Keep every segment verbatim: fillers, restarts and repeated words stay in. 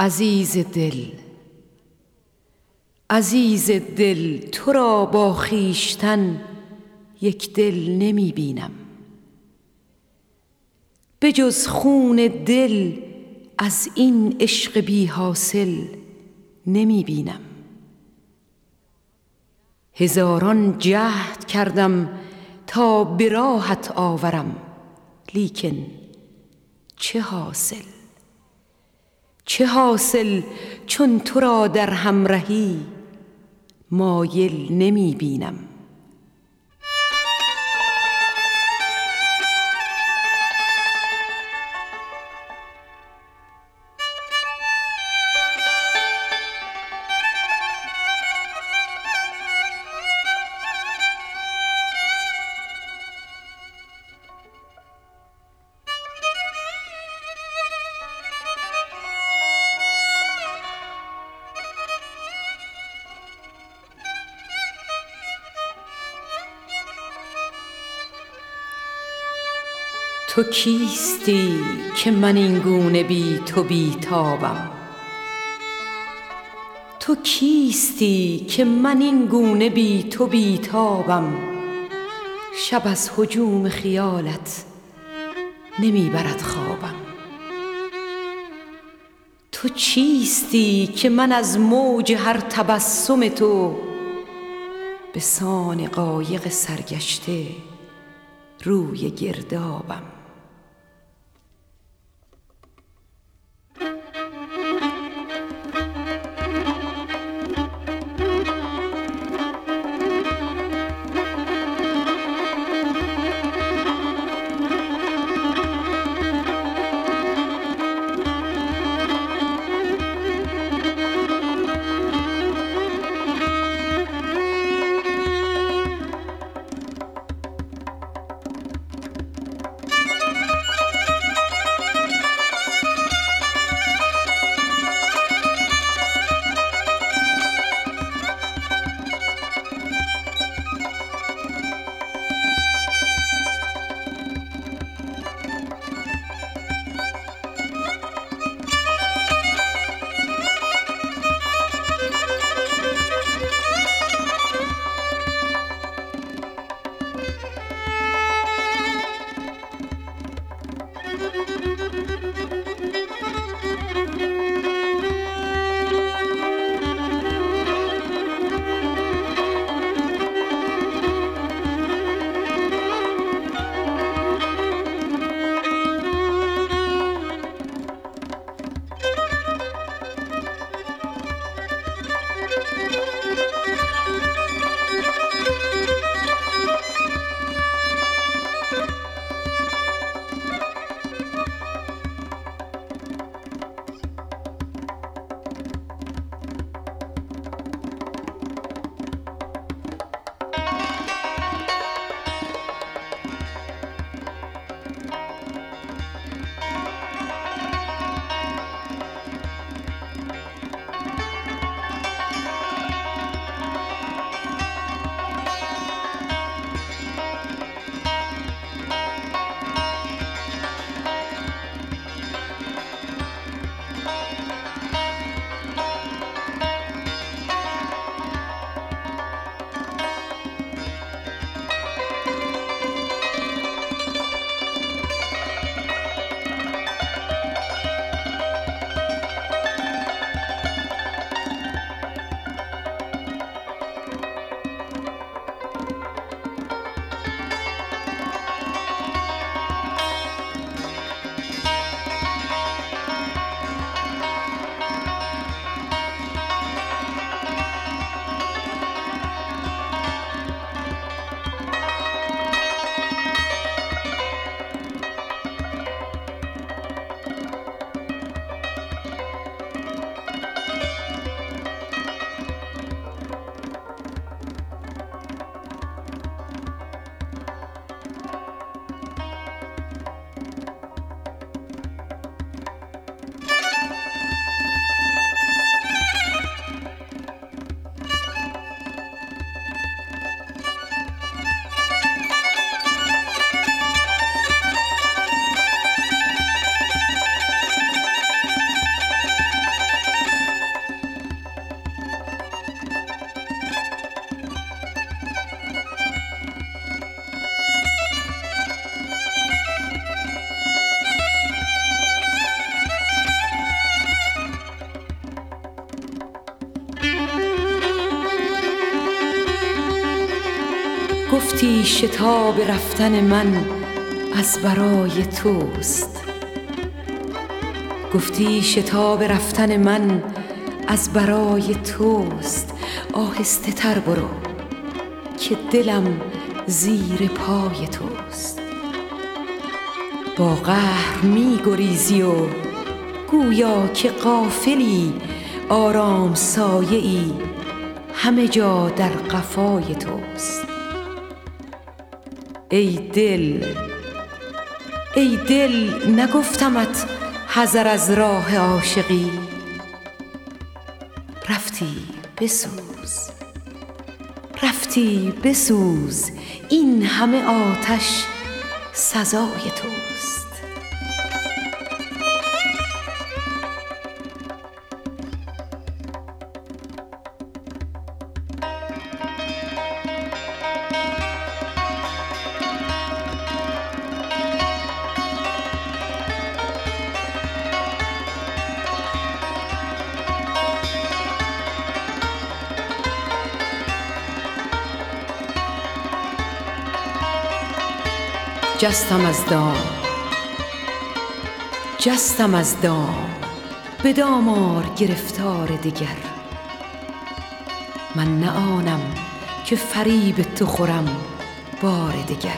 عزیز دل، عزیز دل، تو را با خویشتن یک دل نمی بینم. به جز خون دل از این عشق بی حاصل نمی بینم. هزاران جهد کردم تا به راهت آورم، لیکن چه حاصل؟ چه حاصل چون تو را در همرهی مایل نمی بینم. تو کیستی که من این گونه بی تو بی تابم؟ تو کیستی که من این گونه بی تو بی تابم؟ شب از هجوم خیالت نمی برد خوابم. تو چیستی که من از موج هر تبسم تو به سان قایق سرگشته روی گردابم. گفتی شتاب رفتن من از برای توست، گفتی شتاب رفتن من از برای توست. آهسته تر برو که دلم زیر پای توست. با قهر می گریزی و گویا که غافلی، آرام سایه ای همه جا در قفای توست. ای دل ای دل نگفتمت حذر از راه عاشقی، رفتی بسوز رفتی بسوز، این همه آتش سزای توست. جستم از دام جستم از دام به دام آر گرفتار دگر. من نه آنم که فریب تو خورم بار دگر.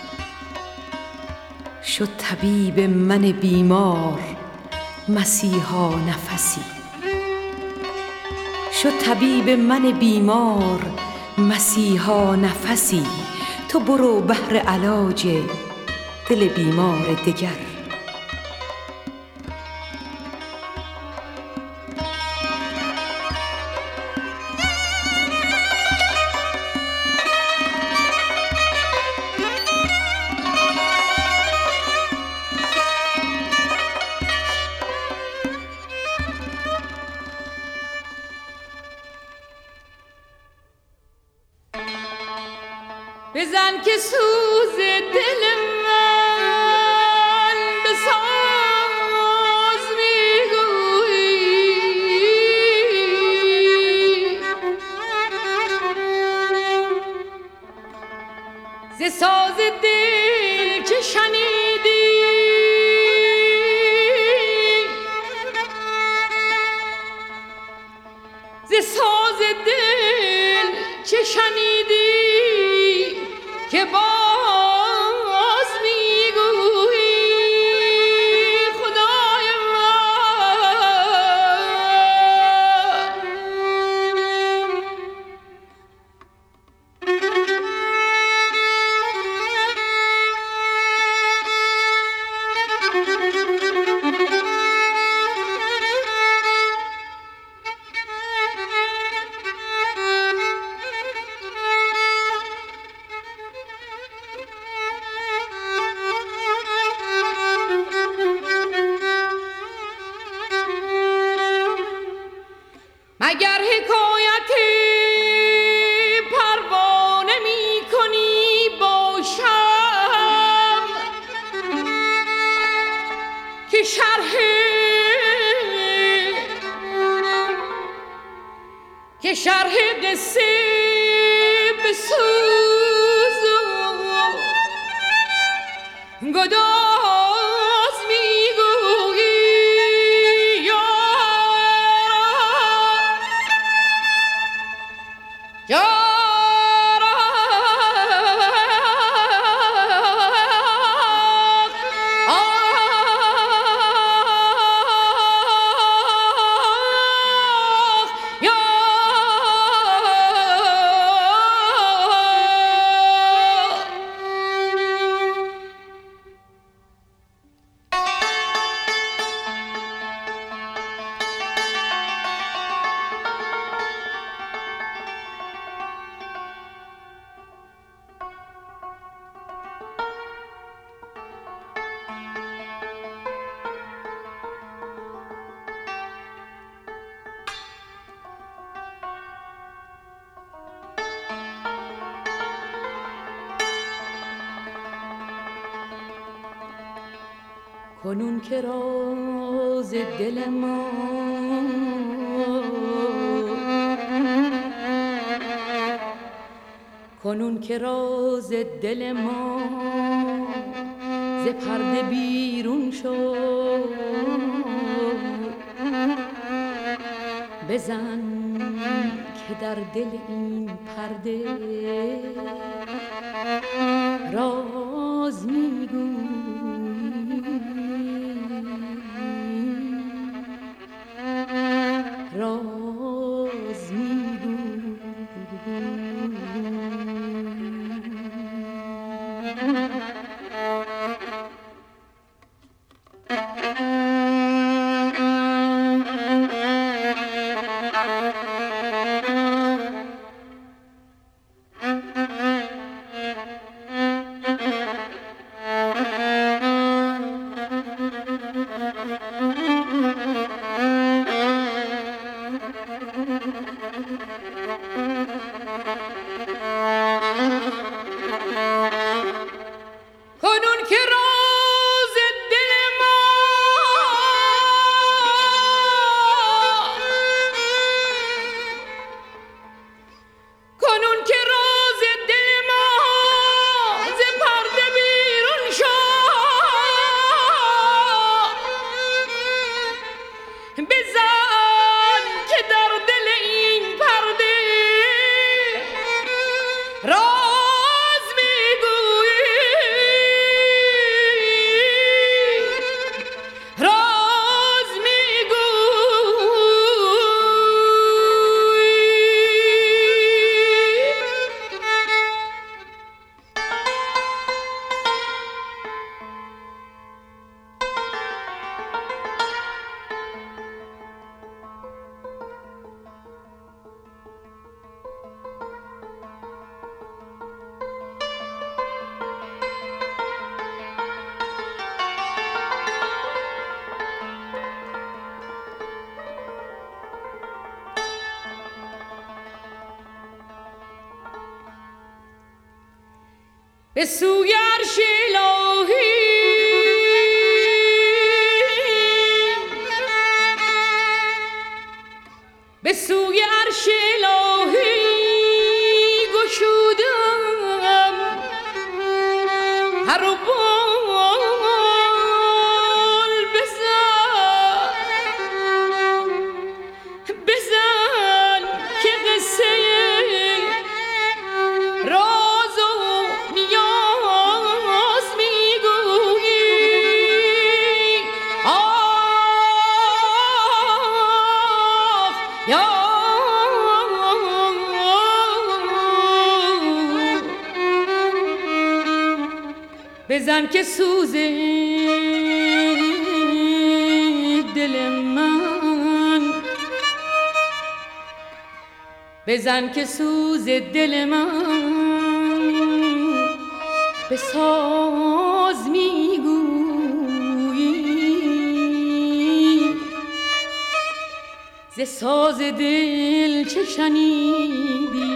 شد طبیب من بیمار مسیحا نفسی، شد طبیب من بیمار مسیحا نفسی. تو برو بهر علاج دل بیمار دگر. بزن که سوز دل من به ساز میگویی، ز ساز دل چه شنیدی ز ساز دل چه شنیدی که باز میگویی خدای مگر حکایت پروانه می کنی باشم که شرح که شرح قصه بسوز و گداز میگویی. کنون که راز دل ما کنون که راز دل ما ز پرده بیرون شد، بزن که در دل این پرده راز میگویی، راز میگویی. به سوی عرش الهی به سوی عرش الهی گشودم هر بال بزن بزن که قصه راز و نیاز میگویی. آه یا بزن که سوز دل من بزن که سوز دل من به ساز میگویی. ز ساز دل چه شنیدی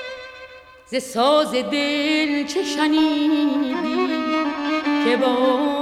ز ساز دل چه شنیدی که با